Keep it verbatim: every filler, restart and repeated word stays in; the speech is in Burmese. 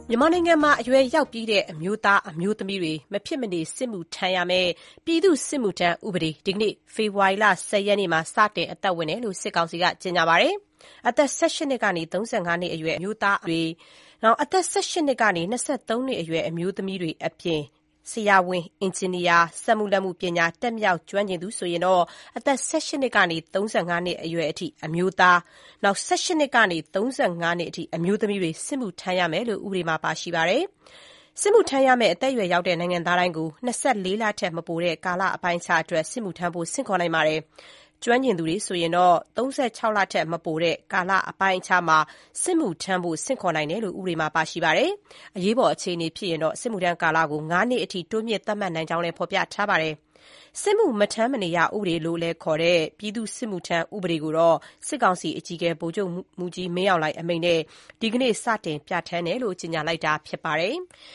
မြန်မာနိုင်ငံမှာအရွယ်ရောက်ပြီးတဲ့အမျိုးသားအမျိုးသမီးတွေမဖြစ်မနေစစ်မှုထမ်းရမယ့်ပြည်သူ့စစ်မှုထမ်းဥပဒေဒီကနေ့ဖေဖော်ဝါရီလ၁၀ရက်နေ့မှာစတင်အသက်ဝင်တယ်လို့စစ်ကောင်စီကကြေညာပါတယ်။အသက်၁၈နှစ်ကနေ၃၅နှစ်အရွယ်အမျိုးသားတွေနောက်အသက်၁၈နှစ်ကနေ၂၃နှစ်အရွယ်အမျိုးသမီးတွေအပြင်ဆရာဝန်၊အင်ဂျင်နီယာ၊စက်မှုလက်မှုပညာတတ်မြောက်ကျွမ်းကျင်သူဆိုရင်တော့အသက်၁၈နှစ်ကနေ၃၅နှစ်အရွယ်အထိအမျိုးသားနောက်၁၈နှစ်ကနေ၃၅နှစ်အထိအမျိုးသမီးတွေစစ်မှုထမ်းရမယ်လို့ဥပဒေမှာပါရှိပါတယ်။စစ်မှုထမ်းရမယ့်အသက်အရွယ်ရောက်တဲ့နိုင်ငံသားတိုင်းကို၂၄လထက်မပိုတဲ့ကာလအပိုင်းအခြားအတွက်စစ်မှုထမ်းဖို့ဆင့်ခေါ်နိုင်ပါတယ်။ကျွမ်းကျင်သူတွေဆိုရင်တော့၃၆လထက်မပိုတဲ့ကာလအပိုင်းအခြားမှာစစ်မှုထမ်းဖို့ဆင့်ခေါ်နိုင်တယ်လို့ဥပဒေမှာပါရှိပါတယ်။အရေးပေါ်အခြေအနေဖြစ်ရင်တော့စစ်မှုထမ်းကာလကို၅နှစ်အထိတိုးမြင့်သတ်မှတ်နိုင်ကြောင်းလည်းဖော်ပြထားပါတယ်။စစ်မှုမထမ်းမနေရဥပဒေလို့လည်းခေါ်တဲ့ပြည်သူ့စစ်မှုထမ်းဥပဒေကိုတော့စစ်ကောင်စီအကြီးအကဲဗိုလ်ချုပ်မှူးကြီးမင်းအောင်လှိုင်အမိန့်နဲ့ဒီကနေ့စတင်ပြဋ္ဌာန်းတယ်လို့ကြေညာလိုက်တာဖြစ်ပါတယ်။